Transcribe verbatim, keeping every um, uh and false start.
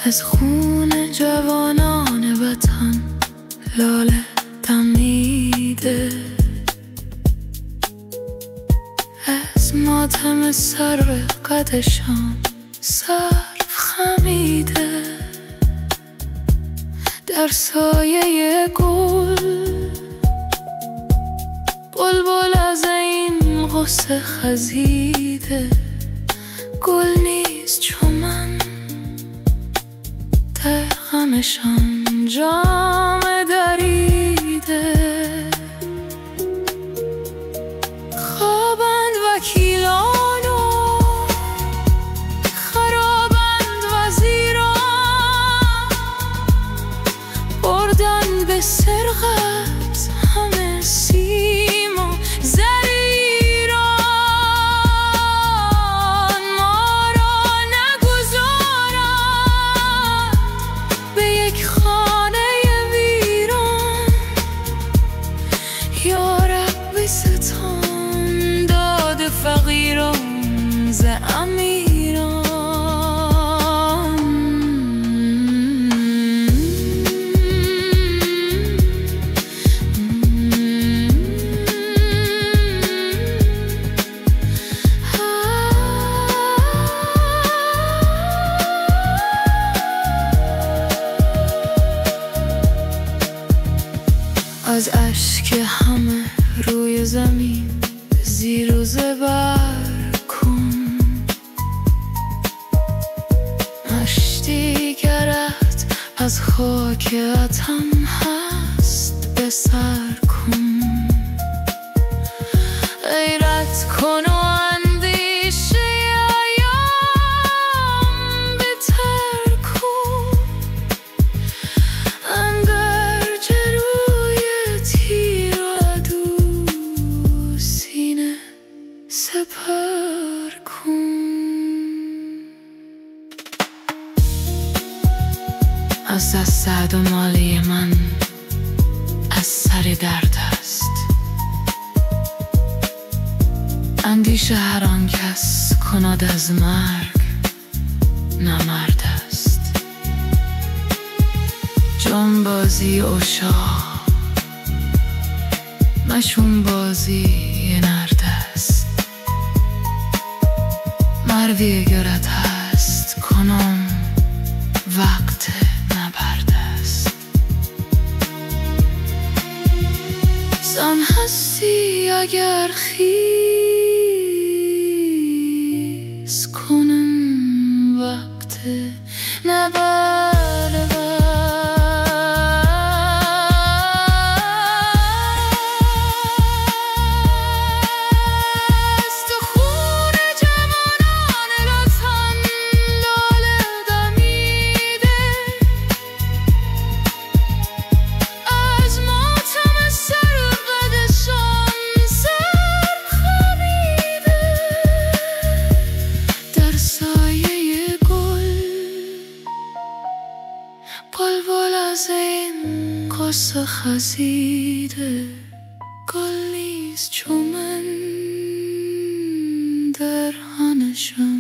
از خون جوانان وطن لاله دمیده، از ماتم سرو قدشان سرو خمیده. در سایه گل بلبل از این غصه خزیده، گل نیست چو من در غمشان جامه دریده. خوابند وکیلان و خرابند وزیران، بردند به سرقت همه سیم و زر ایران. ما را نگذارند به یک خانه ویران، یا رب ستان داد فقیران ز امیران. از اشک همه روی زمین زیر و زبر کن، مشتی گرت از خاک وطن هست به سر کن. غیرت کن و اندیشه ایام بتر کن، انگر جروی تیر و عدو سینه سپر کن. از دست سعد و مالی من از سر درد است، اندیشه هر آن کس کند از مرگ نه مرد است. جانبازی عشاق مشوم بازی نرد است، مردی گرت هست کنم وقت نبرد است. زن هستی اگر خیز کنم وقت نبرد است. خون جوانان وطن لاله دمیده، از ماتم سرو قدشان سر خمیده. در سایه گل بلبل از این قصه خزیده، گل نیست چو من در هنشان.